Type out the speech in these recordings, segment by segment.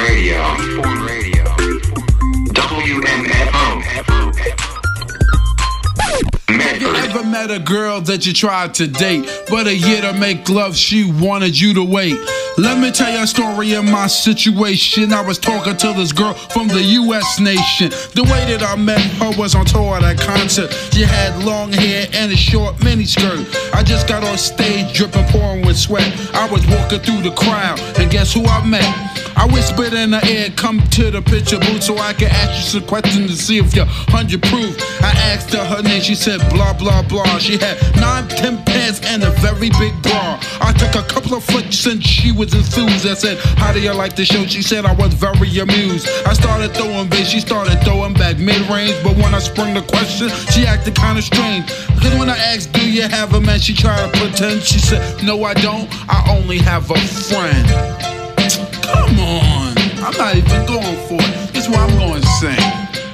Radio. WMFO. Have you ever met a girl that you tried to date, but a year to make love she wanted you to wait? Let me tell you a story of my situation. I was talking to this girl from the U.S. nation. The way that I met her was on tour at a concert. She had long hair and a short miniskirt. I just got on stage dripping, pouring with sweat. I was walking through the crowd, and guess who I met? I whispered in her ear, come to the picture booth so I can ask you some questions to see if you're 100 proof. I asked her name, she said blah blah blah. She had 9-10 pants and a very big bra. I took a couple of flicks and she was enthused. I said, how do you like the show? She said I was very amused. I started throwing bass, she started throwing back mid-range. But when I sprung the question, she acted kind of strange. Because when I asked, do you have a man? She tried to pretend. She said, no I don't, I only have a friend. Come on, I'm not even going for it. This is what I'm going to sing.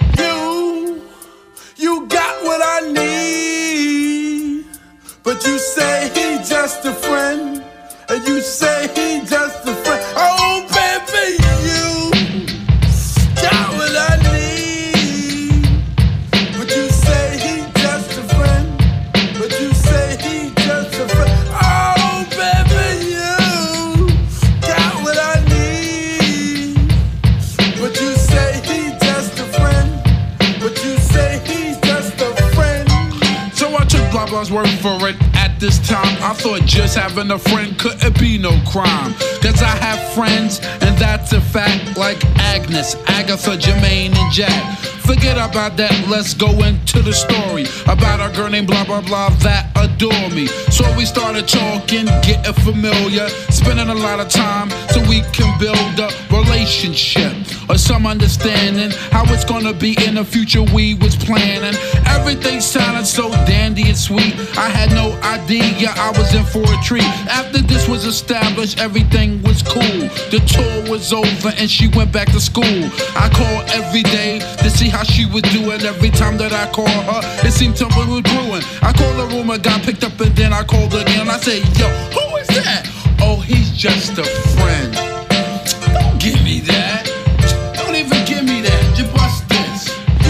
You got what I need, but you say he just a friend, and you say he just a friend. Oh baby, you got what I need, but you say he just a friend, but you say he just a friend. Oh baby, you got what I need, but you say he just a friend, but you say he's just a friend. So I took blah blah's word for it. At this time, I thought just having a friend couldn't be no crime. Cause I have friends, and that's a fact, like Agnes, Agatha, Jermaine, and Jack. Forget about that, let's go into the story about a girl named blah blah blah that adore me. So we started talking, getting familiar, spending a lot of time so we can build a relationship or some understanding how it's gonna be in the future. We was planning, everything sounded so dandy and sweet. I had no idea I was in for a treat. After this was established, everything was cool. The tour was over and she went back to school. I called every day to see how she was doing. Every time that I called her, it seemed something was brewing. I called the room, it got picked up, and then I called again. I said, yo, who is that? Oh, he's just a friend. Don't give me that. Don't even give me that. You bust this.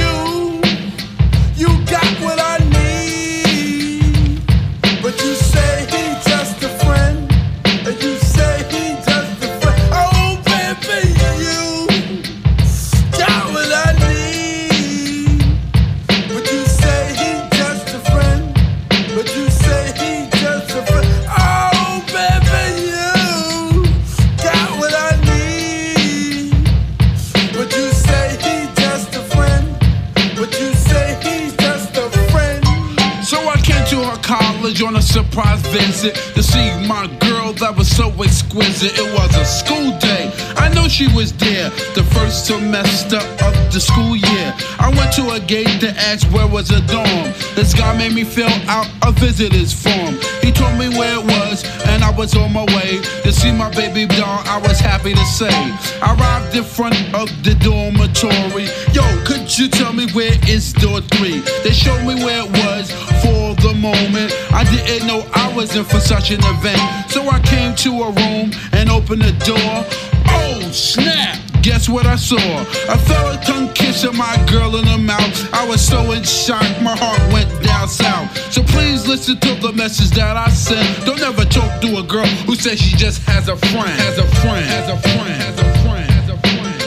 You got what I need, but you say he's just a friend, and you say he's just a friend. Oh, baby, you got what I need, but you say he's just a friend, but you say he's just a friend. Oh, baby, you got what I need, but you say he's just a friend, but you say he's just a friend. So I came to her college on a surprise visit to see my girl that was so exquisite. It was a school day, I know she was there, the first semester of the school year. I went to a gate to ask where was a dorm. This guy made me fill out a visitor's form. He told me where it was, and I was on my way to see my baby doll. I was happy to say I arrived in front of the dormitory. Yo, could you tell me where is door 3? They showed me where it was. For the moment, I didn't know I was in for such an event. So I came to a room and opened the door. Oh snap, guess what I saw? A fella tongue kissing my girl in the mouth. I was so in shock, my heart went down south. So please listen to the message that I sent. Don't ever talk to a girl who says she just has a friend. Has a friend, has a friend, has a friend, has a friend.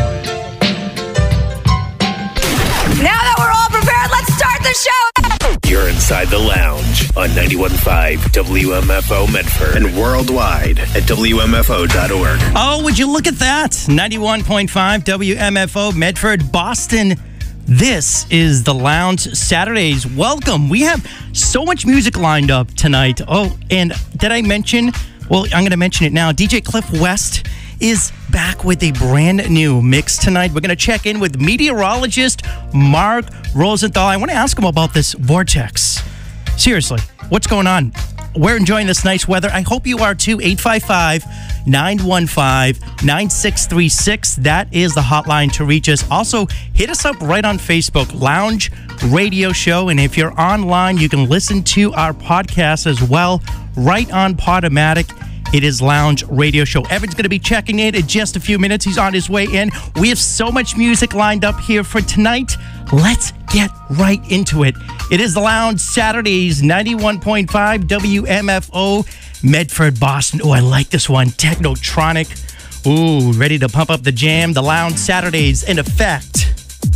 Now that we're all prepared, let's start the show! You're inside the lounge on 91.5 WMFO Medford and worldwide at WMFO.org. Oh, would you look at that? 91.5 WMFO Medford, Boston. This is the Lounge Saturdays. Welcome. We have so much music lined up tonight. Oh, and did I mention? Well, I'm going to mention it now. DJ Cliff West is back with a brand new mix tonight. We're going to check in with meteorologist Mark Rosenthal. I want to ask him about this vortex. Seriously, what's going on? We're enjoying this nice weather. I hope you are too. 855-915-9636. That is the hotline to reach us. Also, hit us up right on Facebook, Lounge Radio Show. And if you're online, you can listen to our podcast as well, right on Podomatic. It is Lounge Radio Show. Evan's going to be checking in just a few minutes. He's on his way in. We have so much music lined up here for tonight. Let's get right into it. It is the Lounge Saturdays, 91.5 WMFO, Medford, Boston. Oh, I like this one. Technotronic. Ooh, ready to pump up the jam. The Lounge Saturdays in effect.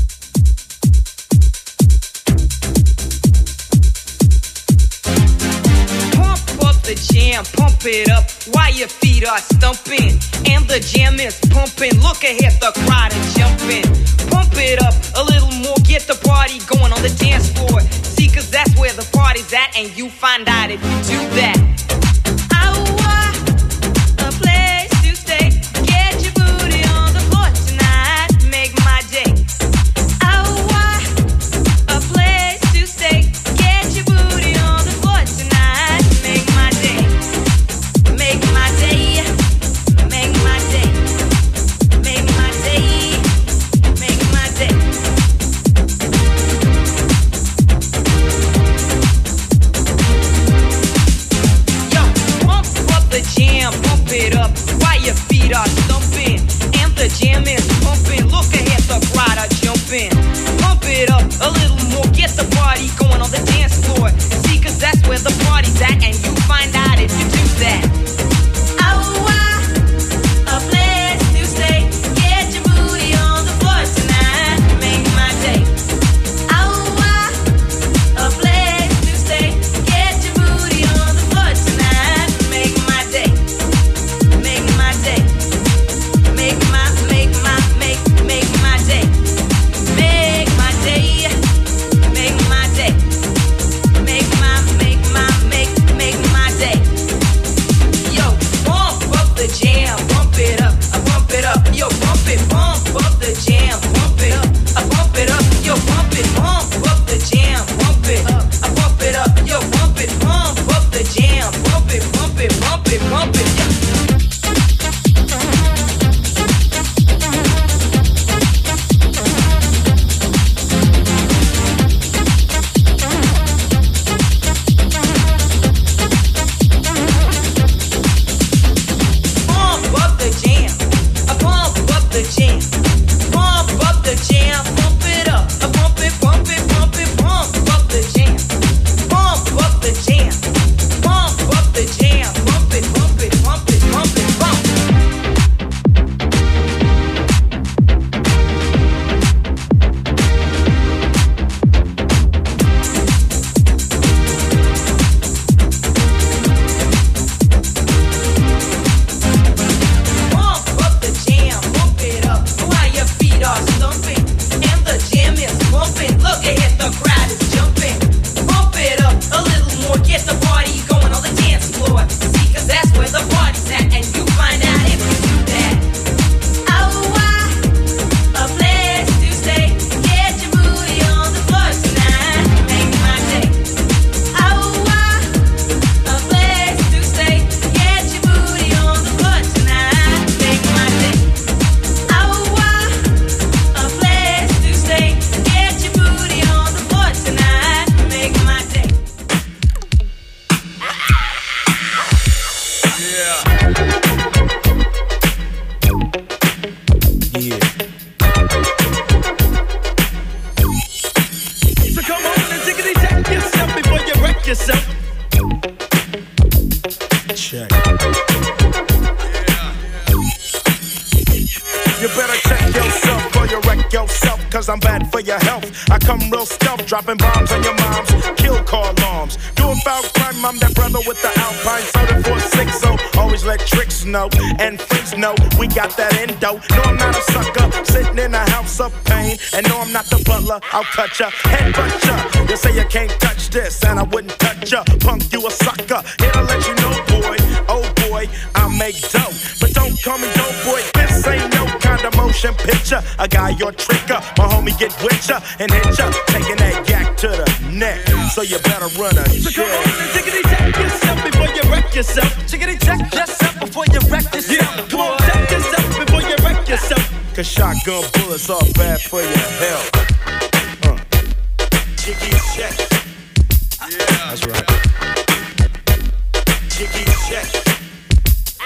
The jam, pump it up while your feet are stumping, and the jam is pumping. Look ahead, the crowd is jumping. Pump it up a little more, get the party going on the dance floor. See, cause that's where the party's at, and you find out if you do that. I want a place to stay. Get your booty on the floor tonight, make my day. I want a place to stay. Get your booty on the floor tonight, make my day. Make my day, make my day, make my day, make my day. Yo, pump up the jam, pump it up while your feet are stumping, and the jam is pumping. Look ahead, the crowd are jumping. Pump it up a little more, get the party going on the dance floor. See, cause that's where the party's at, and you find out if you do that. I want a place to stay. Get your booty on the floor tonight, make my day. I want a place to stay. Get your booty on the floor tonight, make my day. Make my day. Make my day. Make my day. Make my day. Make my day. Make my day. Yo, pump up the jam, pump it up, I pump it up. Yo, pump up the jam, pump it up, I pump it up. Yo, pump up the jam, pump it up, I pump it up. Yo, pump up the jam, pump it, pump it, pump it, pump it. Yeah. Pump up the jam, I pump up the jam, pump up the jam, pump it up, I pump it, pump it, pump it, pump up the jam, pump up the jam, pump up the jam, pump it, pump it, pump it, pump it, pump. Pump up the jam, pump it up while your feet are stumping, and the jam is pumping. Look ahead, the crowd is jumping. Pump it up a little more, get the party going on the dance floor. See, cause that's where the party's at, and you find out if you do that. I want a place to stay. Get your booty on the floor tonight, make my day. I want a place to stay. Get your booty on the floor tonight, make my day. I want a place to stay. Get your booty on the floor tonight, make my day. So come on and tickety check yourself before you wreck yourself. Check. You better check yourself before you wreck yourself, cause I'm bad for your health. I come real stealth, dropping bombs on your moms, kill car alarms. Doing foul crime, I'm that brother with the Alpine soda 460. Always let tricks know, and freaks know we got that endo. No, I'm not a sucker, sitting in a house of pain. And no, I'm not the butler, I'll cut ya, headbutt ya. You say you can't touch this, and I wouldn't touch ya. Punk, you a sucker, here to let you know, boy. Oh boy, I make dope, but don't call me dope boy. This ain't no kind of motion picture. A guy, your tricker, my homie get with ya and hit ya, taking that yak to the neck. So you better run a check. So come on and tickety check yourself before you wreck yourself. Tickety check yourself before you wreck yourself. Yeah, come on, check yourself before you wreck yourself. Cause shotgun bullets are bad for your health. Jiggy check. Yeah, that's right. Jiggy check.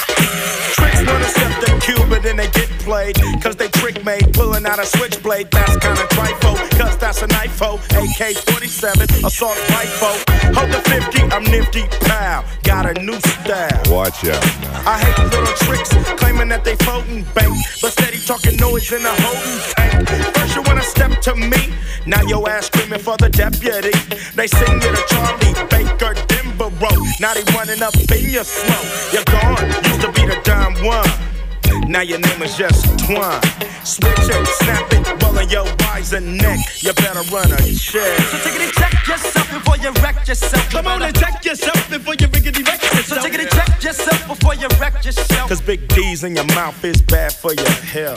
played, cause they trick made, pulling out a switchblade. That's kinda trifle, cause that's a knifo. AK-47, assault rifle. Hold the 50, I'm nifty, pow. Got a new style. Watch out now. I hate little tricks, claiming that they floating bank, but steady talking noise in a holding tank. First you wanna step to me, now your ass screaming for the deputy. They sing you to Charlie Baker, Denver Road. Now they running up in your smoke. You're gone, used to be the Don Juan. Now your name is just Twine. Switch it, snap it, rolling your eyes and neck. You better run a check. So take it and check yourself before you wreck yourself. Come on and check yourself before you riggedy wreck yourself. So take it and check yourself before you wreck yourself. Cause big D's in your mouth is bad for your health.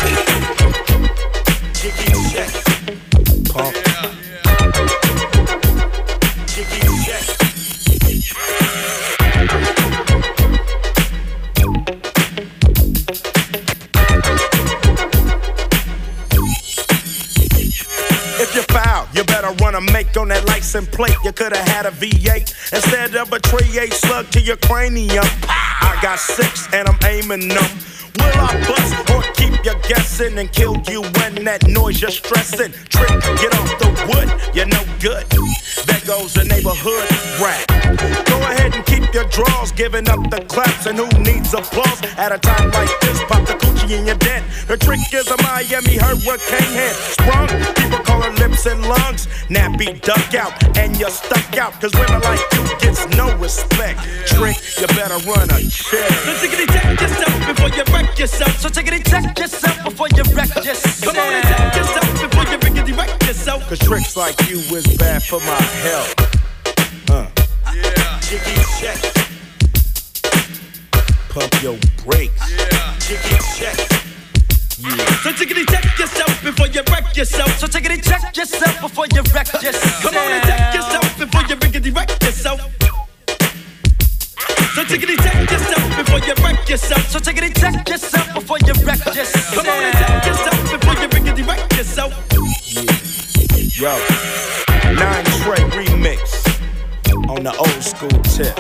Jiggy check. Pump. Jiggy check. If you foul, you better run a make on that license plate. You could've had a V8 instead of a .38 slug to your cranium. I got 6 and I'm aiming them. Will I bust or keep you guessing and kill you when that noise you're stressing? Trick, get off the wood, you're no good. There goes the neighborhood rap. Go ahead and keep your draws, giving up the claps. And who needs applause at a time like this? Pop the coochie in your dent. The trick is a Miami hurricane head. Sprung, people call her lips and lungs. Nappy duck out, and you're stuck out. Cause women like you gets no respect. Trick, you better run a check. So take it and check yourself before you wreck yourself. So take it and check yourself before you wreck yourself. Come on and check yourself before you riggedy wreck yourself. Cause tricks like you is bad for my health. Jiggy check. Pump your brakes. Jiggy check. So take it and check yourself before you wreck yourself. So take it and check yourself before you wreck yourself. Come on and check yourself before you riggedy wreck yourself. So take it and check yourself before you wreck yourself. So take it and check yourself before you wreck yourself. Come on and check yourself before you riggedy wreck yourself. Yo, 9 Trey remix on the old school tip.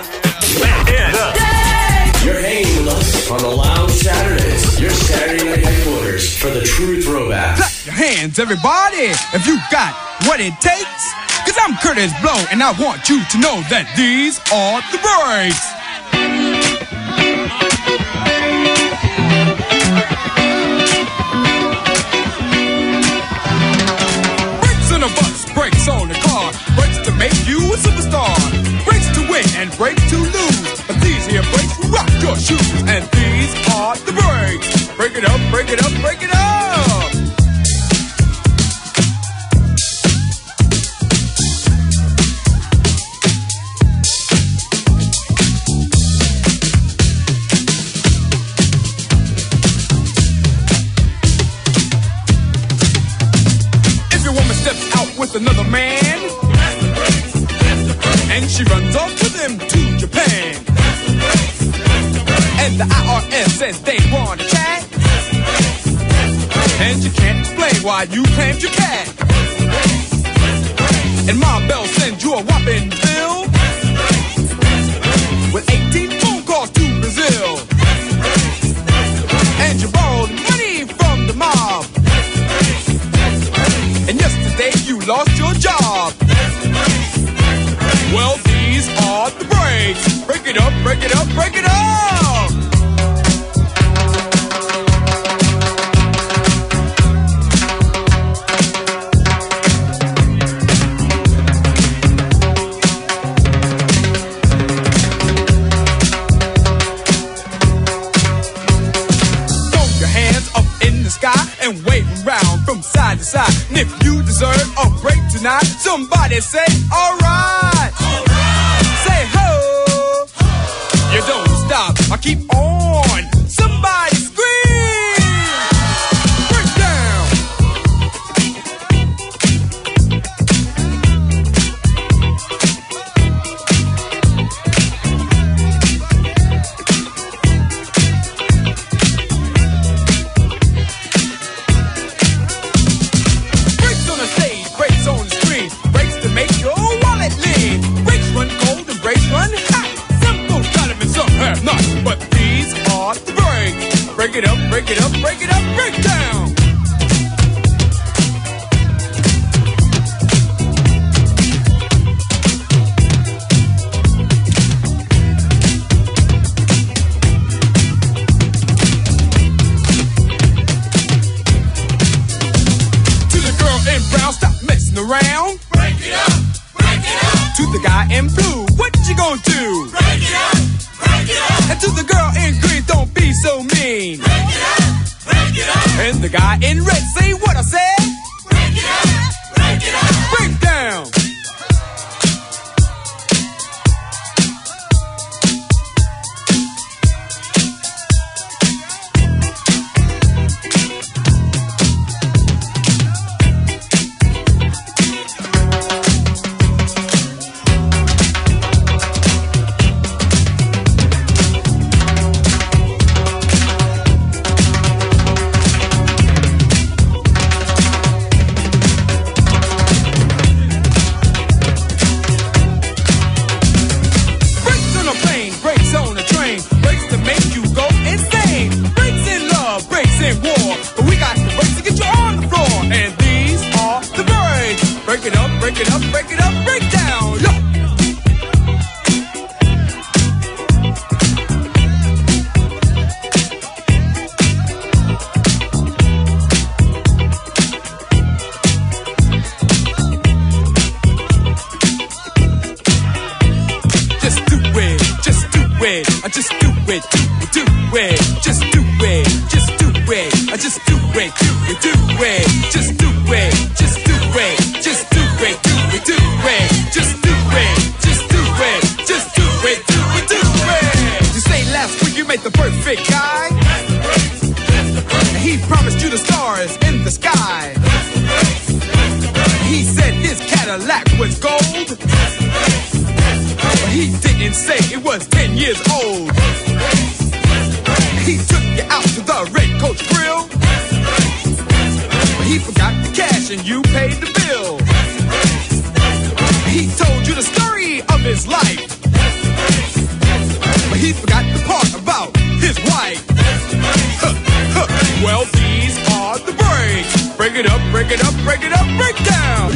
You're hanging with us on the Lounge Saturdays, your Saturday night headquarters for the true throwbacks. Clap your hands, everybody, if you got what it takes. Cause I'm Curtis Blow, and I want you to know that these are the breaks. Brakes on a bus, brakes on a car, brakes to make you a superstar, brakes to win and brakes to lose. But these here brakes rock your shoes, and these are the breaks. Break it up, break it up, break it up. With another man, that's the breaks, that's the breaks. And she runs off with him to Japan, that's the breaks, that's the breaks. And the IRS says they want to chat, that's the breaks, that's the breaks. And you can't explain why you claimed your cat, that's the breaks, that's the breaks. And Mom Bell sends you a whopping bill, that's the breaks, that's the breaks. With 18 phone calls to Brazil, that's the breaks, that's the breaks. And you borrowed money from the mob, that's the breaks, that's the breaks. And yesterday you lost your job. That's the breaks. That's the breaks. Well, these are the breaks. Break it up, break it up, break it up. Throw your hands up in the sky and wave around from side to side. And if you deserve a break tonight, somebody say, alright. Say ho. You don't stop, I keep on. Somebody scream. Break down. Breaks on the stage, breaks on the screen, breaks to make your wallet lean. Breaks run cold and breaks run hot. Some folks got them and some have not, but these are the breaks. break it up, break it up, break it up, break down. To the girl in brown, stop messing around. Break it up, break it up. To the guy in blue, what you gonna do? Break it up, break it up. And to the girl in green, don't be so mean. Break it up, break it up. And the guy in red, say what I said. Break it up, break it up. Break down. Break it up, break it up, break down. Yo. Just do it, just do it, I just do it, do it, just do it, just do it, I just do it, do it, just do it, just do it, just do it, do it, do it, just do it, just do it, just do it, do it, do it. You say last week you made the perfect guy. And he promised you the stars in the sky. He said his Cadillac was gold. But he didn't say it was 10 years old. He took you out to the Red Coach Grill. But he forgot the cash and you paid the bill. He told you the story of his life. But he forgot the part about his wife. Well, these are the breaks. Break it up, break it up, break it up, break down.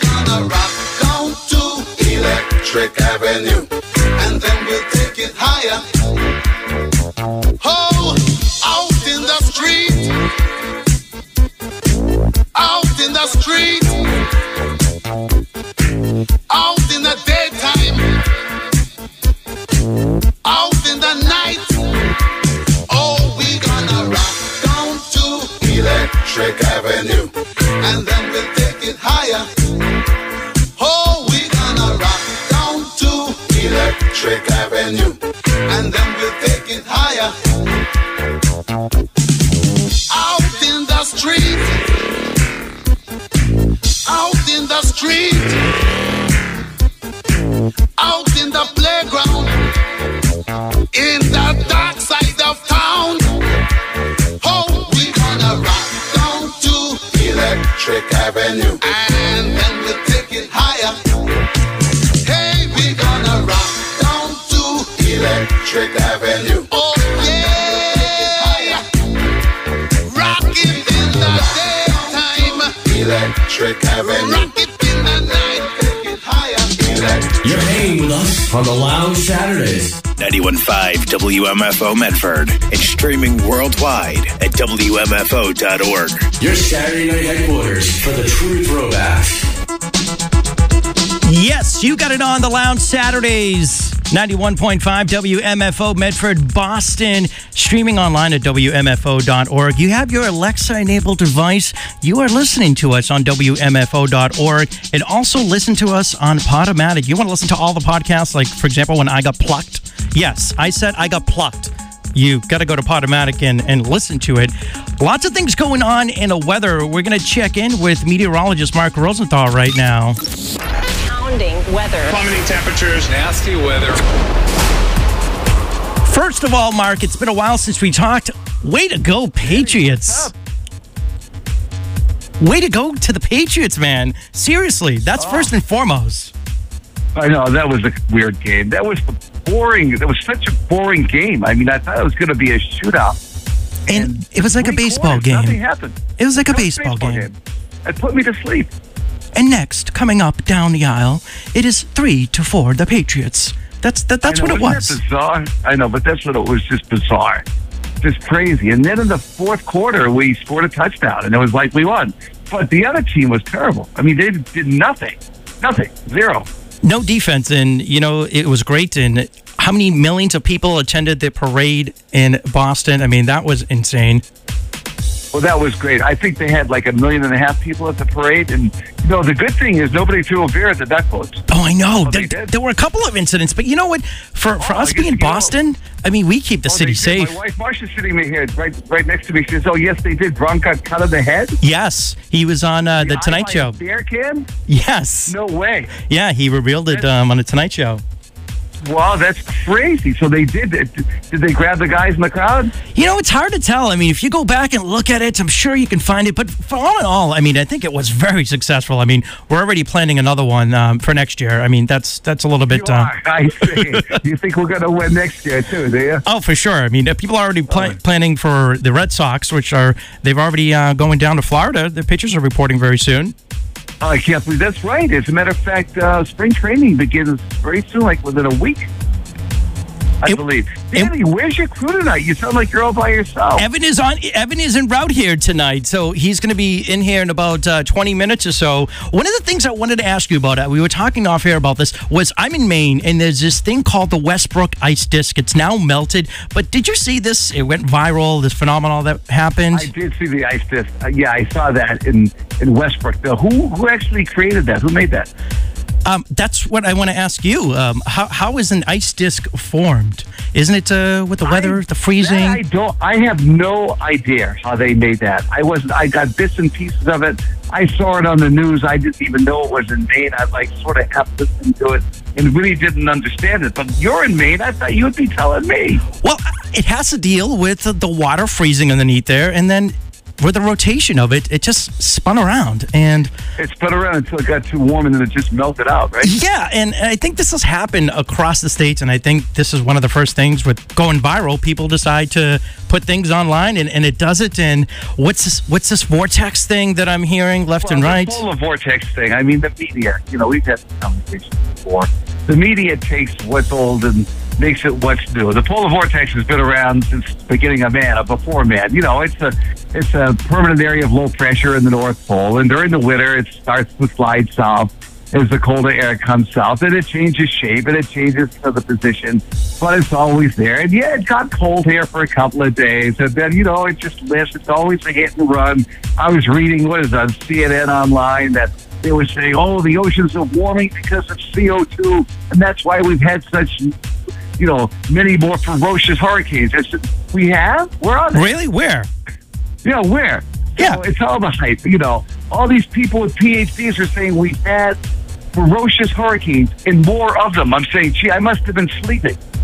Electric Avenue, and then we'll take it higher. Electric Avenue. Oh yeah, rocking in the daytime, Electric Avenue. rock it in the night, take it higher. You're hanging with us on the Lounge Saturdays. 91.5 WMFO Medford and streaming worldwide at WMFO.org. Your Saturday night headquarters for the true throwbacks. Yes, you got it on the Lounge Saturdays. 91.5 WMFO Medford, Boston. Streaming online at WMFO.org. You have your Alexa-enabled device. You are listening to us on WMFO.org. And also listen to us on Podomatic. You want to listen to all the podcasts, like, for example, when I got plucked? Yes, I said I got plucked. You got to go to Podomatic and listen to it. Lots of things going on in the weather. We're going to check in with meteorologist Mark Rosenthal right now. Weather. Plummeting temperatures, nasty weather. First of all, Mark, it's been a while since we talked. Way to go, Patriots. Way to go to the Patriots, man. Seriously, that's first and foremost. I know, that was a weird game. That was boring. That was such a boring game. I mean, I thought it was going to be a shootout. And it was like a baseball game. Nothing happened. It was like a baseball game. It put me to sleep. And next, coming up down the aisle, it is 3-4, the Patriots. That's what it was. That bizarre? I know, but that's what it was, just bizarre. Just crazy. And then in the fourth quarter, we scored a touchdown, and it was like we won. But the other team was terrible. I mean, they did nothing. Nothing. Zero. No defense, and, it was great. And how many millions of people attended the parade in Boston? I mean, that was insane. Well, that was great. I think they had like 1.5 million people at the parade. And, the good thing is nobody threw a beer at the duck boats. Oh, I know. Oh, there were a couple of incidents. But you know what? For us being in Boston, I mean, we keep the city safe. My wife, Marsha's sitting here right next to me. She says, oh, yes, they did. Gronk got cut in the head? Yes. He was on the Tonight Show. Beer can? Yes. No way. Yeah, he revealed it on the Tonight Show. Wow, that's crazy. So they did it. Did they grab the guys in the crowd? It's hard to tell. I mean, if you go back and look at it, I'm sure you can find it. But for all in all, I mean, I think it was very successful. I mean, we're already planning another one for next year. I mean, that's a little bit... I see. You think we're going to win next year, too, do you? Oh, for sure. I mean, people are already planning for the Red Sox, they've already going down to Florida. The pitchers are reporting very soon. Oh, I can't believe that's right. As a matter of fact, spring training begins very soon, like within a week, I believe. Danny, where's your crew tonight? You sound like you're all by yourself. Evan is en route here tonight, so he's going to be in here in about 20 minutes or so. One of the things I wanted to ask you about, we were talking off air about this, was I'm in Maine, and there's this thing called the Westbrook Ice Disc. It's now melted, but did you see this? It went viral, this phenomenon that happened. I did see the ice disc. Yeah, I saw that in Westbrook. Now, who actually created that? Who made that? That's what I want to ask you. How is an ice disc formed? Isn't it with the weather, the freezing? I have no idea how they made that. I got bits and pieces of it. I saw it on the news. I didn't even know it was in Maine. I sort of half listened to it and really didn't understand it. But you're in Maine. I thought you'd be telling me. Well, it has to deal with the water freezing underneath there, and then with the rotation of it, it just spun around. And it spun around until it got too warm, and then it just melted out, right? Yeah, and I think this has happened across the states, and I think this is one of the first things with going viral. People decide to put things online, and it does it. And what's this vortex thing that I'm hearing left and right? The polar vortex thing. I mean, the media, we've had this conversation before. The media takes what's old and makes it what's new. The polar vortex has been around since the beginning of man, or before man. It's a permanent area of low pressure in the North Pole, and during the winter, it starts to slide south as the colder air comes south, and it changes shape, and it changes to the position, but it's always there. And yeah, it got cold here for a couple of days, and then, it just lifts. It's always a hit and run. I was reading, on CNN Online, that they were saying, the oceans are warming because of CO2, and that's why we've had such, many more ferocious hurricanes. I said, we have? We're on it. Really? Where? Yeah, where? Yeah. It's all the hype. All these people with PhDs are saying we've had ferocious hurricanes and more of them. I'm saying, gee, I must have been sleeping.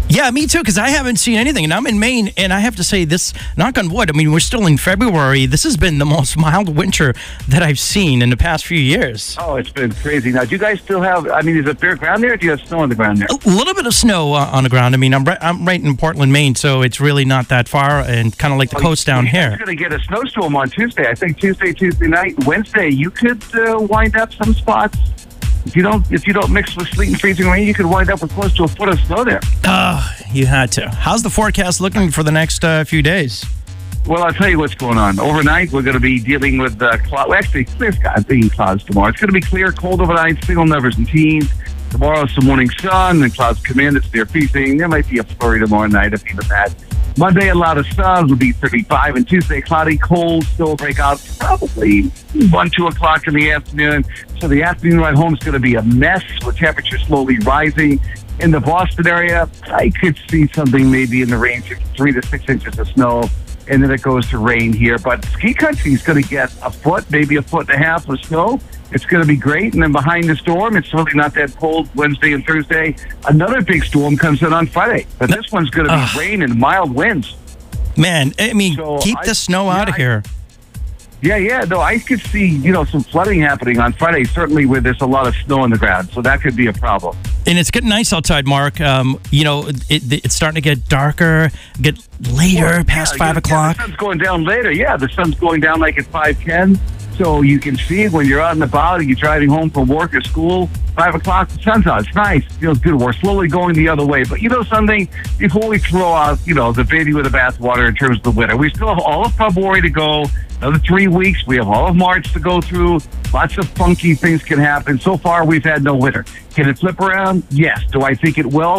Yeah, me too, because I haven't seen anything. And I'm in Maine, and I have to say this, knock on wood, I mean, we're still in February. This has been the most mild winter that I've seen in the past few years. Oh, it's been crazy. Now, do you guys still have, I mean, is it bare ground there, or do you have snow on the ground there? A little bit of snow on the ground. I mean, I'm right in Portland, Maine, so it's really not that far, and kind of like the coast down here. You're going to get a snowstorm on Tuesday. I think Tuesday night, Wednesday, you could wind up some spots. If you don't mix with sleet and freezing rain, you could wind up with close to a foot of snow there. You had to. How's the forecast looking for the next few days? Well, I'll tell you what's going on. Overnight, we're going to be dealing with clouds. Well, actually, clear skies, being clouds tomorrow. It's going to be clear, cold overnight, single numbers and teens. Tomorrow, some morning sun, and clouds come in. It's near freezing. There might be a flurry tomorrow night, if even that. Monday, a lot of sun, will be 35, and Tuesday, cloudy, cold, still break out probably 1, 2 o'clock in the afternoon. So the afternoon ride home is going to be a mess with temperatures slowly rising. In the Boston area, I could see something maybe in the range of 3 to 6 inches of snow, and then it goes to rain here. But ski country is going to get a foot, maybe a foot and a half of snow. It's going to be great. And then behind the storm, it's really not that cold Wednesday and Thursday. Another big storm comes in on Friday. But this one's going to be rain and mild winds. Man, I mean, keep the snow out of here. Yeah. No, I could see, some flooding happening on Friday, certainly where there's a lot of snow on the ground. So that could be a problem. And it's getting nice outside, Mark. It's starting to get darker, get later, past 5 o'clock. The sun's going down later. Yeah, the sun's going down like at 5:10. So you can see it when you're out and about, you're driving home from work or school, 5 o'clock, the sun's out. It's nice. Feels good. We're slowly going the other way. But something, before we throw out, the baby with the bathwater in terms of the winter, we still have all of February to go, another 3 weeks. We have all of March to go through. Lots of funky things can happen. So far, we've had no winter. Can it flip around? Yes. Do I think it will?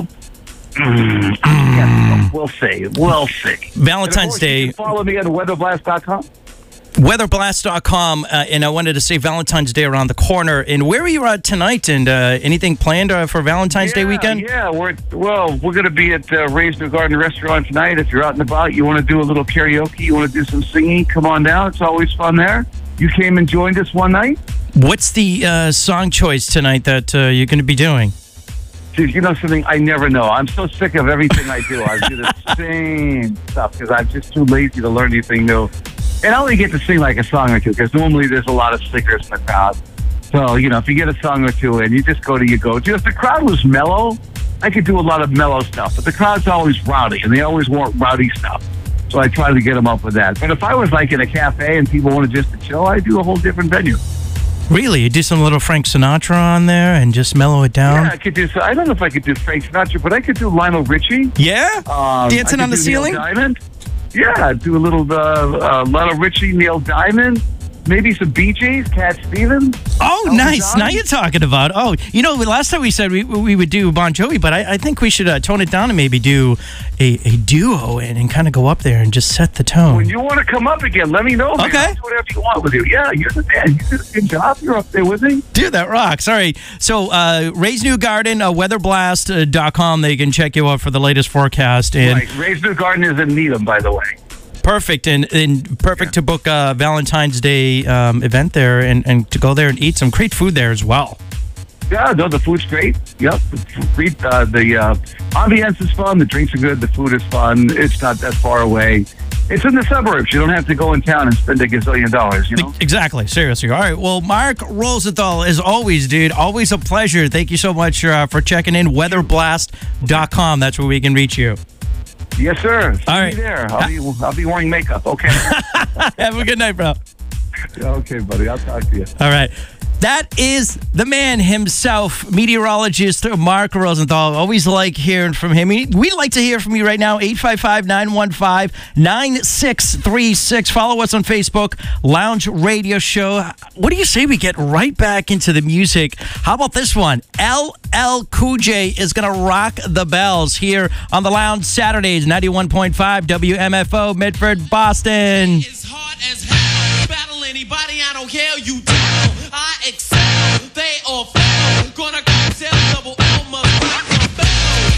Yes, we'll see. We'll see. Valentine's Day. You can follow me on weatherblast.com. Weatherblast.com, and I wanted to say Valentine's Day around the corner. And where are you at tonight? And anything planned for Valentine's Day weekend? Yeah, we're going to be at Ray's New Garden Restaurant tonight. If you're out and about, you want to do a little karaoke, you want to do some singing, come on down. It's always fun there. You came and joined us one night. What's the song choice tonight that you're going to be doing? Dude, you know something? I never know. I'm so sick of everything I do. I do the same stuff because I'm just too lazy to learn anything new. And I only get to sing like a song or two because normally there's a lot of singers in the crowd. So, if you get a song or two in, you just go to your go-to. If the crowd was mellow, I could do a lot of mellow stuff. But the crowd's always rowdy, and they always want rowdy stuff. So I try to get them up with that. But if I was like in a cafe and people wanted just to chill, I do a whole different venue. Really? You do some little Frank Sinatra on there and just mellow it down? Yeah, I could do. I don't know if I could do Frank Sinatra, but I could do Lionel Richie. Yeah? Dancing on the ceiling? Neil Diamond. Yeah, do a little Lionel Richie, Neil Diamond, maybe some Bee Gees, Cat Stevens. Oh, nice. Now you're talking about. Oh, last time we said we would do Bon Jovi, but I think we should tone it down and maybe do a duo and kind of go up there and just set the tone. When you want to come up again, let me know. Man. Okay. I'll do whatever you want with you. Yeah, you're the man. You did a good job. You're up there with me. Dude, that rocks. All right. So, Ray's New Garden, weatherblast.com. They can check you out for the latest forecast. And right. Ray's New Garden is in Needham, by the way. Perfect, and perfect to book a Valentine's Day event there and to go there and eat some great food there as well. Yeah, no, the food's great. Yep, the ambiance is fun. The drinks are good. The food is fun. It's not that far away. It's in the suburbs. You don't have to go in town and spend $1 gazillion, Exactly. Seriously. All right. Well, Mark Rosenthal, as always, dude, always a pleasure. Thank you so much for checking in. Weatherblast.com. That's where we can reach you. Yes, sir. See All right. me there. I'll be wearing makeup. Okay. Have a good night, bro. Okay, buddy. I'll talk to you. All right. That is the man himself, meteorologist Mark Rosenthal. Always like hearing from him. We'd like to hear from you right now, 855-915-9636. Follow us on Facebook, Lounge Radio Show. What do you say we get right back into the music? How about this one? LL Cool J is going to rock the bells here on the Lounge Saturdays, 91.5 WMFO, Medford, Boston. It's hard as hell. Battle anybody, I don't care. You tell. I excel, they all fail. Gonna cocktail, double L, must rock my bells.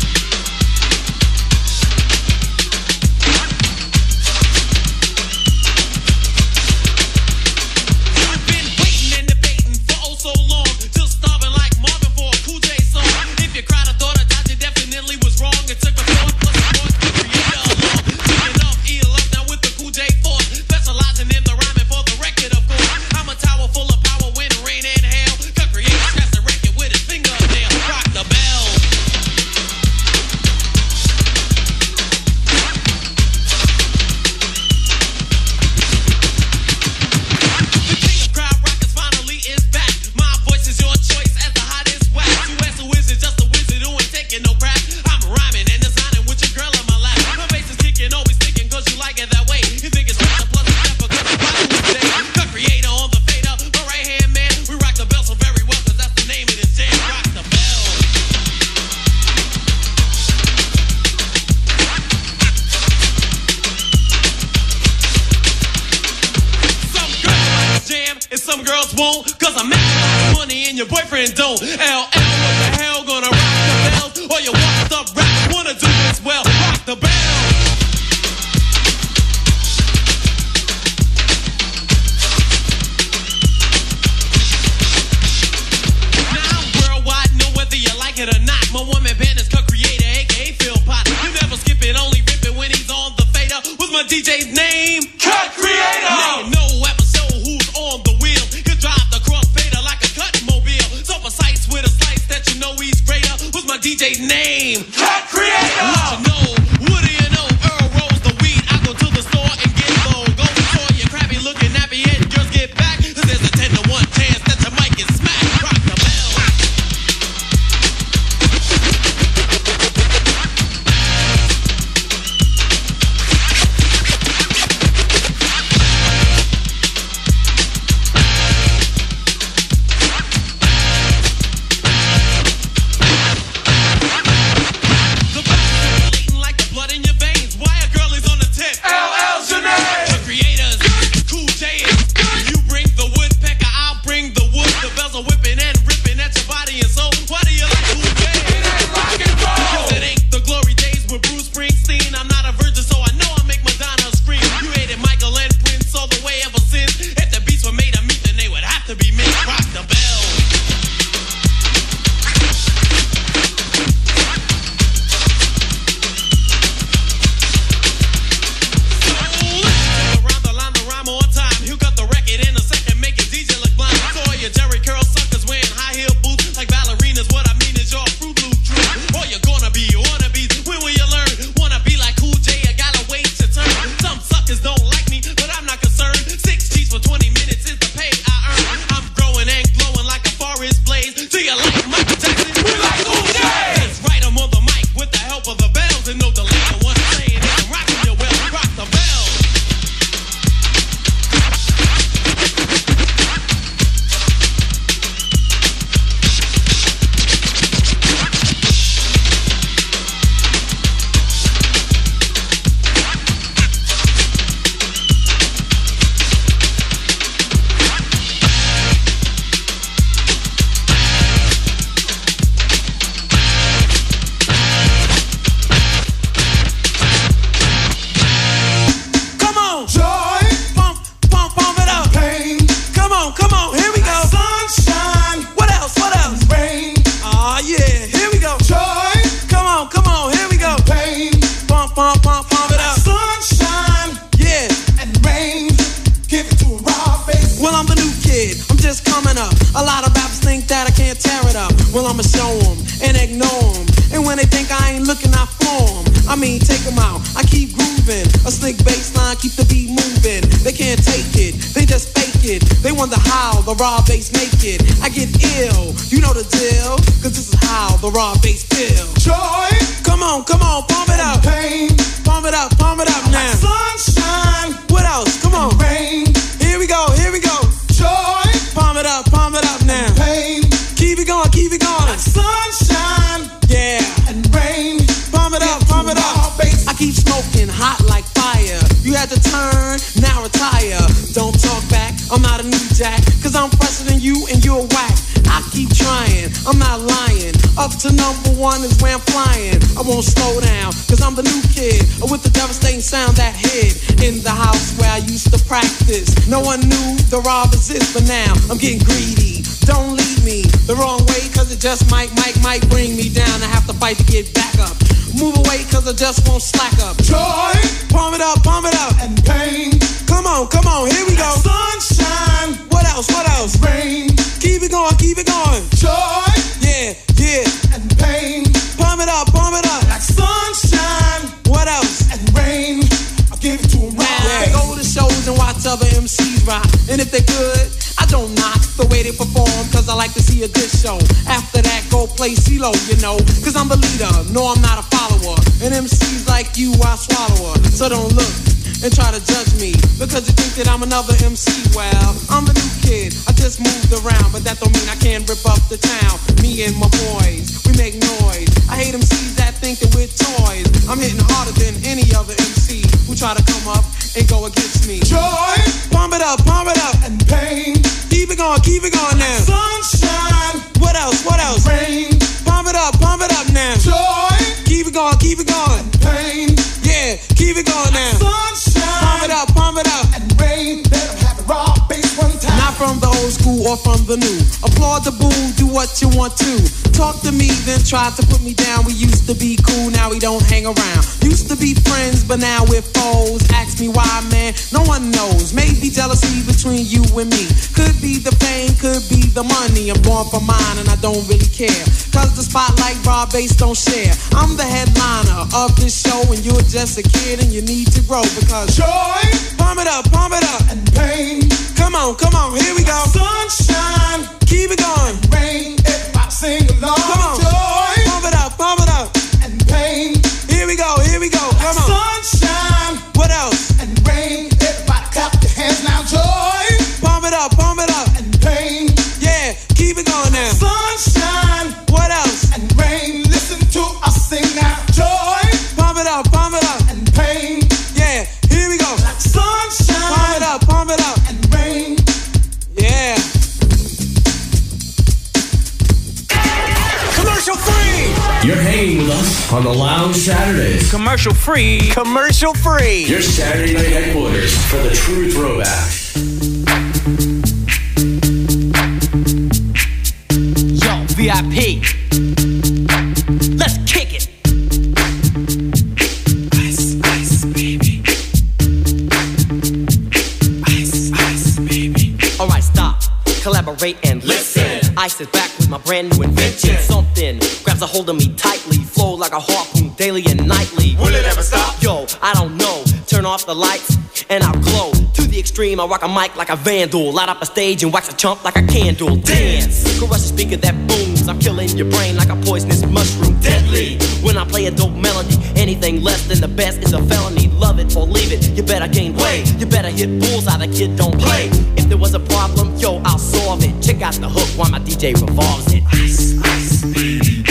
I've been waiting and debating for oh so long, till starving like Marvin for a Cool J song. If you cried, I thought I died, you definitely was wrong. It took girls won't, cause I make a lot of money and your boyfriend don't. LL, what the hell, gonna rock the bells? Or you washed up rappers wanna do this well, rock the bell. Now I'm worldwide, know whether you like it or not. My woman band is co-creator, aka Phil Pot. You never skip it, only rip it when he's on the fader. What's my DJ's name? Cut Creator! Now you know episode who's on the wheel. He'll drive the crossfader like a cut mobile. So precise with a slice that you know he's greater. What's my DJ's name? Cut Creator! What you know? What do you know? Earl rolls the weed. I go to the store and get low. Go before you crabby looking nappy head girls get back. Cause there's a 10 to 1 chance that your mic is smacked. Rock the bell. But now I'm getting greedy. Don't lead me the wrong way, cause it just might bring me down. I have to fight to get back up. Move away, cause I just won't slack up. Joy, pump it up, and pain. Come on, here we go. Sunshine, what else? Rain, keep it going. Joy, yeah, and pain. Pump it up, like sunshine. What else? And rain. I'll give it to them right. Yeah, go to shows and watch other MCs rock. And if they good, I don't knock the way they perform, cause I like to see a good show. After that, go play CeeLo, you know, cause I'm the leader, no I'm not a follower. And MCs like you, I swallow her. So don't look and try to judge me, because you think that I'm another MC. Well, I'm the new kid, I just moved around, but that don't mean I can't rip up the town. Me and my boys, we make noise. I hate MCs that think that we're toys. I'm hitting harder than any other MC who try to come up and go against me. Joy, pump it up, and pain. Keep it going, keep it going now. Sunshine. What else? What else? Rain. Pump it up now. Joy. Keep it going, keep it going. Pain. Yeah, keep it going now. Sunshine. Pump it up. And rain. Let them have it raw bass one time. Not from the old school or from the new. Applaud the boom, do what you want to. Talk to me, then try to put me down. We used to be cool, now we don't hang around. Used to be friends, but now we're foes. Ask me why, man, no one knows. Maybe jealousy between you and me. Could be the fame, could be the money. I'm born for mine and I don't really care. Cause the spotlight raw bass don't share. I'm the headliner of this show and you're just a kid and you need to grow. Because joy, pump it up, and pain. Come on, here we go. Sunshine, keep it going. Rain, everybody sing along. Come on, joy, pump it up, and pain. Here we go, come on. Sunshine, what else? And rain, everybody clap your hands now. Joy, pump it up, and pain. Yeah, keep it going now. Sunshine, what else? And rain, listen to us sing now. Joy, pump it up, and pain. Yeah, here we go. Sunshine, pump it up, and rain. Yeah. Commercial free! You're hanging with us on the Lounge Saturdays. Commercial free. Commercial free. Your Saturday night headquarters for the true throwback. Yo, VIP. Let's kick it. Ice, ice, baby. Ice, ice, baby. Alright, stop, collaborate and listen. Ice is back with my brand new invention. Something grabs a hold of me tightly, flow like a harpoon daily and nightly. Will it ever stop? Yo, I don't know. Turn off the lights and I'll glow. To the extreme, I rock a mic like a vandal. Light up a stage and wax a chump like a candle. Dance, crush a speaker that booms. I'm killing your brain like a poisonous mushroom. Deadly, when I play a dope melody. Anything less than the best is a felony. Love it or leave it, you better gain weight. You better hit bullseye, the kid don't play. If there was a problem, yo, I'll solve it. Check out the hook while my DJ revolves it. Ice, ice, baby.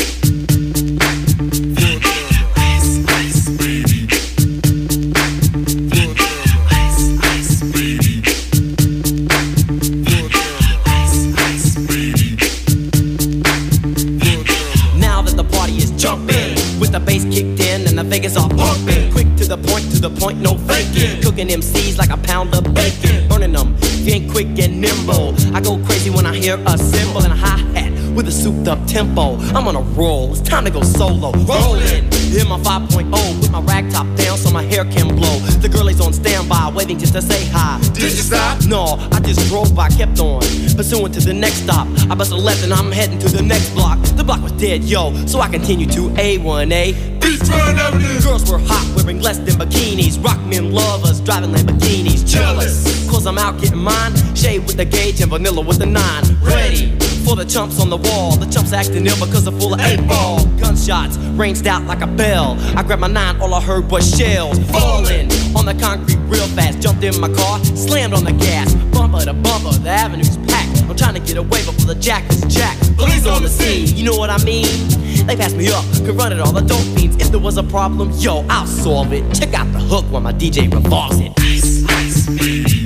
The bass kicked in and the Vegas all pumping. Quick to the point, no faking. Cooking MCs like a pound of bacon. Burning them, if you ain't quick and nimble. I go crazy when I hear a cymbal and a hi-hat with a souped up tempo. I'm on a roll, it's time to go solo. Rollin', in my 5.0 with my rag top down so my hair can blow. The girlie's on standby, waiting just to say hi. Did you stop? No, I just drove by, kept on pursuing to the next stop. I bust a left and I'm heading to the next block. The block was dead, yo, so I continue to A1A. Beachfront Avenue. Girls were hot, wearing less than bikinis. Rock men lovers, driving Lamborghinis. Jealous, cause I'm out getting mine. Shade with the gauge and vanilla with the 9. Ready for the chumps on the wall. The chumps acting ill because they're full of 8-ball. Gunshots ranged out like a bell. I grabbed my 9, all I heard was shells falling on the concrete real fast. Jumped in my car, slammed on the gas. Bumper to bumper, the avenue's packed. I'm trying to get away before the jack is jacked. Police on the scene, you know what I mean? They passed me up, could run it all the dope fiends. If there was a problem, yo, I'll solve it. Check out the hook while my DJ revolves it. Ice, ice, baby.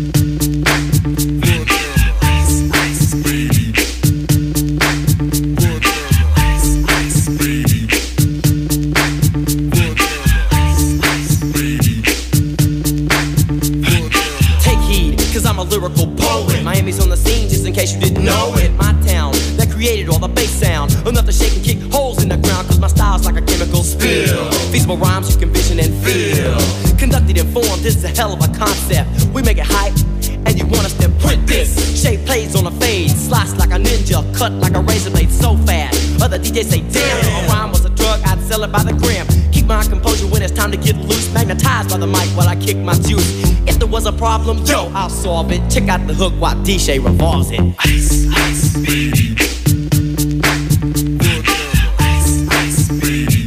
Lyrical poet. Miami's on the scene, just in case you didn't know it. My town that created all the bass sound. Enough to shake and kick holes in the ground, cause my style's like a chemical spill. Feasible rhymes you can vision and feel. Conducted in form, this is a hell of a concept. We make it hype, and you want us to print this. Shape plays on a fade, slice like a ninja, cut like a razor blade so fast. Other DJs say, damn, a rhyme was a drug, I'd sell it by the gram. Keep my composure when it's time to get loose. Magnetized by the mic while I kick my juice. If there was a problem, yo, I'll solve it. Check out the hook while DJ revolves it. Ice, ice, baby. Ice, ice, baby.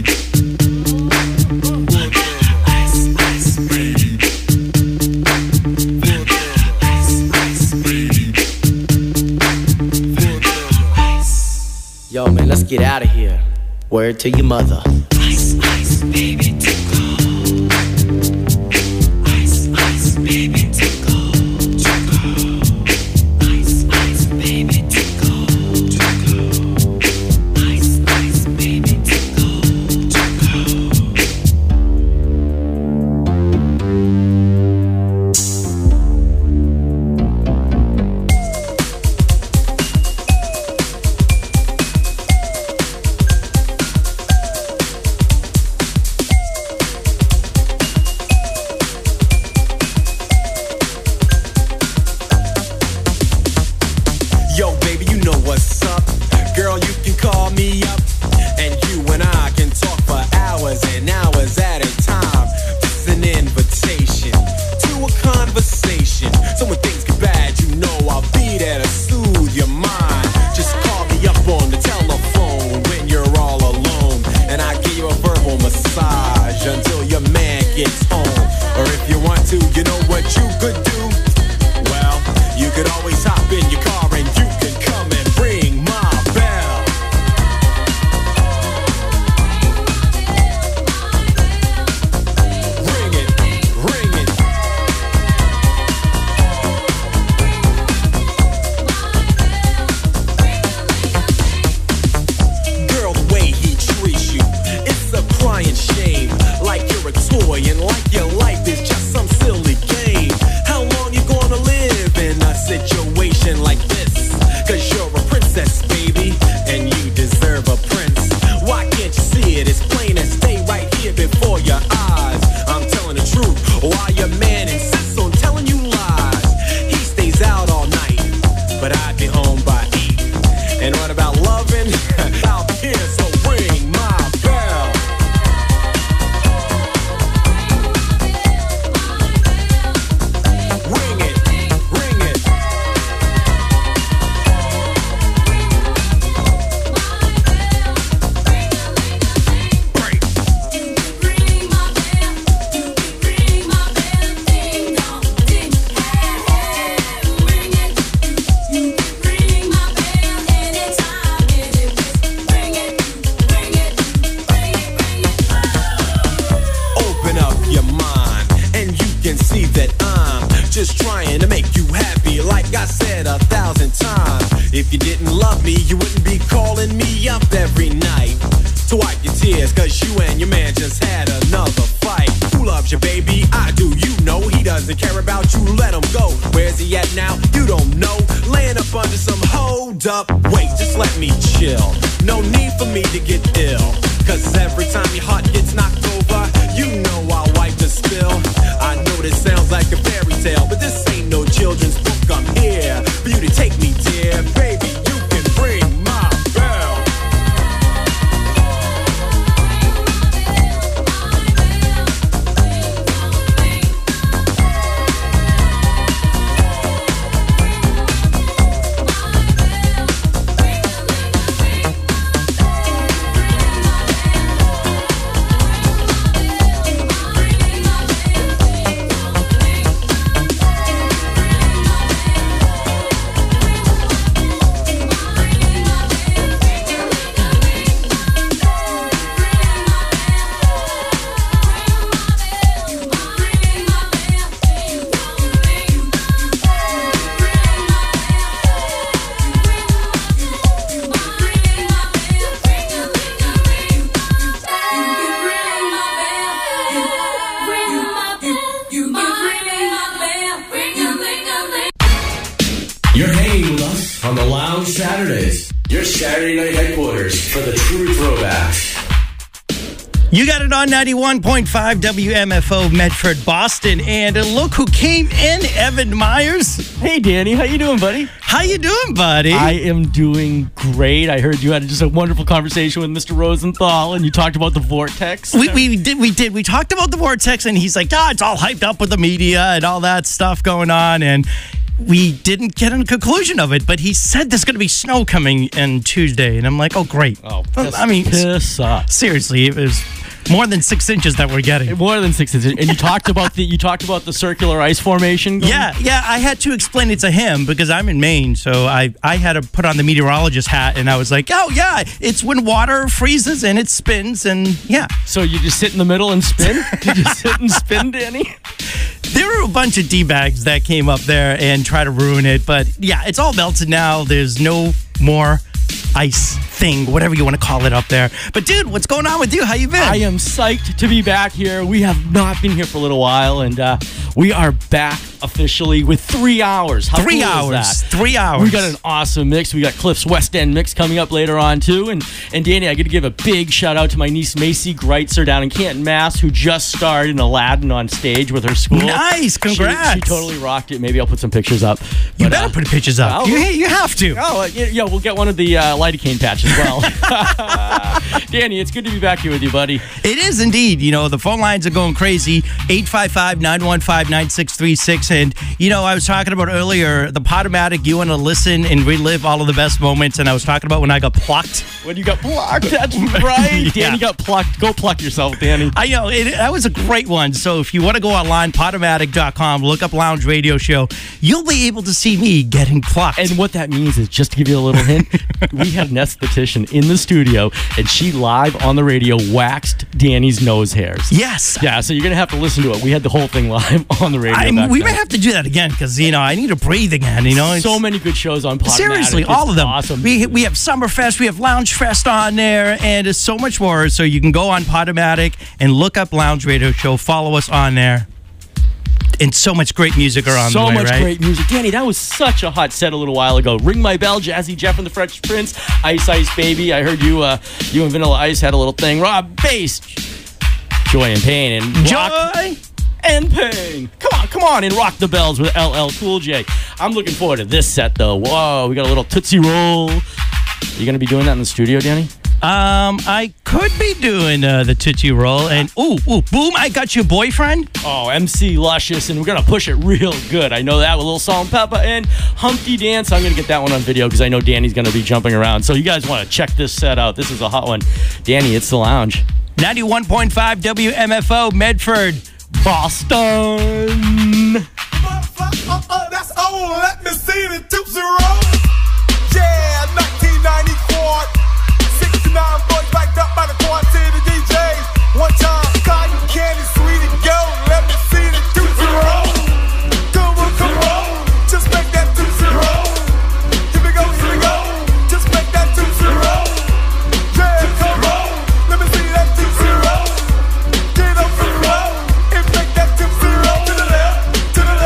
Ice, ice, baby. Ice, ice, baby. Yo, man, let's get out of here. Word to your mother. Ice, ice, baby, tickle. Ice, ice, baby, tickle. Ice, ice, baby. gets home. Or if you want to, you know what you could do? Well, you could always hop in your car and you could come and ring my bell. Ring it, ring it. Girl, the way he treats you, it's a crying shame. Like you're a toy and like your life is just some silly game. How long you gonna live in a situation like this? Cause you're a princess, baby, and you deserve a prince. Why can't you see it? It's plain as day right here before your eyes. I'm telling the truth, while your man insists on telling you lies. He stays out all night, but I'd be home by 8. And what about loving? I'll be here, so ring my bell. Ring it, ring it. Open up your mind, and you can see that I'm just trying to make you happy, like I said 1,000 times. If you didn't love me, you wouldn't be calling me up every night to wipe your tears, cause you and your man just had another fight. Who loves you, baby? I do, you know. He doesn't care about you, let him go. Where's he at now? You don't know. Laying up under some hold up. Wait, just let me chill. No need for me to get ill, cause every time your heart gets knocked over, you know I'll wipe the spill. I know this sounds like a fairy tale, but this ain't no children's book. I'm here for you to take me, dear. Baby, you can ring my bell. You're hanging with us on the Lounge Saturdays, your Saturday night headquarters for the true throwbacks. You got it on 91.5 WMFO Medford, Boston. And look who came in, Evan Myers. Hey, Danny. How you doing, buddy? How you doing, buddy? I am doing great. I heard you had just a wonderful conversation with Mr. Rosenthal, and you talked about the Vortex. We did. We talked about the Vortex, and he's like, it's all hyped up with the media and all that stuff going on. And we didn't get a conclusion of it, but he said there's going to be snow coming in Tuesday. And I'm like, oh, great. Oh, piss off. Seriously, it was more than 6 inches that we're getting. More than 6 inches. And you talked about the circular ice formation going? Yeah. I had to explain it to him because I'm in Maine, so I had to put on the meteorologist hat, and I was like, oh yeah, it's when water freezes and it spins, and yeah. So you just sit in the middle and spin? Did you sit and spin, Danny? There were a bunch of D-bags that came up there and try to ruin it, but yeah, it's all melted now. There's no more ice thing, whatever you want to call it up there. But dude, what's going on with you? How you been? I am psyched to be back here. We have not been here for a little while, and we are back officially with 3 hours. How 3 cool hours. Is that? 3 hours. We got an awesome mix. We got Cliff's West End mix coming up later on too. And Danny, I got to give a big shout out to my niece Macy Greitzer down in Canton, Mass, who just starred in Aladdin on stage with her school. Nice, congrats. She totally rocked it. Maybe I'll put some pictures up. You better put pictures up. You have to. Oh, yeah, we'll get one of the lidocaine patches as well. Danny, it's good to be back here with you, buddy. It is indeed. You know, the phone lines are going crazy. 855-915-9636. And, you know, I was talking about earlier, the Podomatic, you want to listen and relive all of the best moments. And I was talking about when I got plucked. When you got plucked, that's right. Yeah. Danny got plucked. Go pluck yourself, Danny. I know, that was a great one. So if you want to go online, Podomatic.com, look up Lounge Radio Show, you'll be able to see me getting plucked. And what that means is, just to give you a little hint, we have Ness Esthetician in the studio, and she live on the radio waxed Danny's nose hairs. Yes. Yeah, so you're going to have to listen to it. We had the whole thing live on the radio. We may have to do that again because, you know, I need to breathe again, you know. So many good shows on Podomatic. Seriously, all of them. Awesome. We have Summerfest, we have Lounge Fest on there, and there's so much more. So you can go on Podomatic and look up Lounge Radio Show. Follow us on there. And so much great music are on the way, So much right? great music. Danny, that was such a hot set a little while ago. Ring My Bell, Jazzy Jeff and the Fresh Prince, Ice Ice Baby. I heard you and Vanilla Ice had a little thing. Rob Bass, Joy and Pain, and Joy and Pain. Come on, and rock the bells with LL Cool J. I'm looking forward to this set, though. Whoa, we got a little Tootsie Roll. Are you going to be doing that in the studio, Danny? I could be doing the Tootsie Roll, and ooh, boom, I got your boyfriend. Oh, MC Luscious, and we're going to push it real good. I know that with a little Salt and Pepper and Humpty Dance. I'm going to get that one on video because I know Danny's going to be jumping around. So you guys want to check this set out. This is a hot one. Danny, it's the Lounge. 91.5 WMFO, Medford, Boston. That's old. Let me see the Tootsie Roll. Yeah, 1994. 69 boys backed up by the quartet of DJs. One time, cotton candy, sweet and gold. Let me see the Tootsie Roll. Come on. Just make that Tootsie Roll. Here we go. Just make that Tootsie Roll. Yeah, come on. Let me see that Tootsie Roll. Get up and roll. And make that Tootsie Roll to the left, to the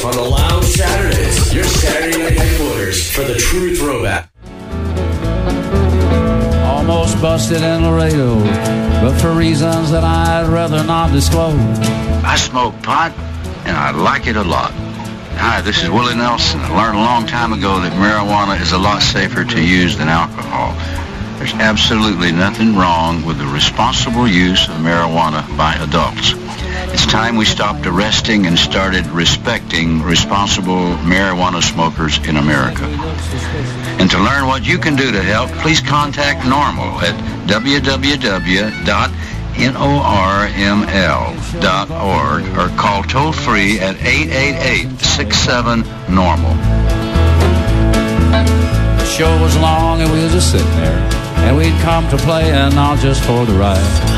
on the Lounge Saturdays, your Saturday night headquarters for the true throwback. Almost busted in Laredo, but for reasons that I'd rather not disclose. I smoke pot, and I like it a lot. Hi, this is Willie Nelson. I learned a long time ago that marijuana is a lot safer to use than alcohol. There's absolutely nothing wrong with the responsible use of marijuana by adults. It's time we stopped arresting and started respecting responsible marijuana smokers in America. And to learn what you can do to help, please contact NORML at www.norml.org or call toll-free at 888-67-NORMAL. The show was long and we were just sitting there, and we'd come to play and not just for the ride.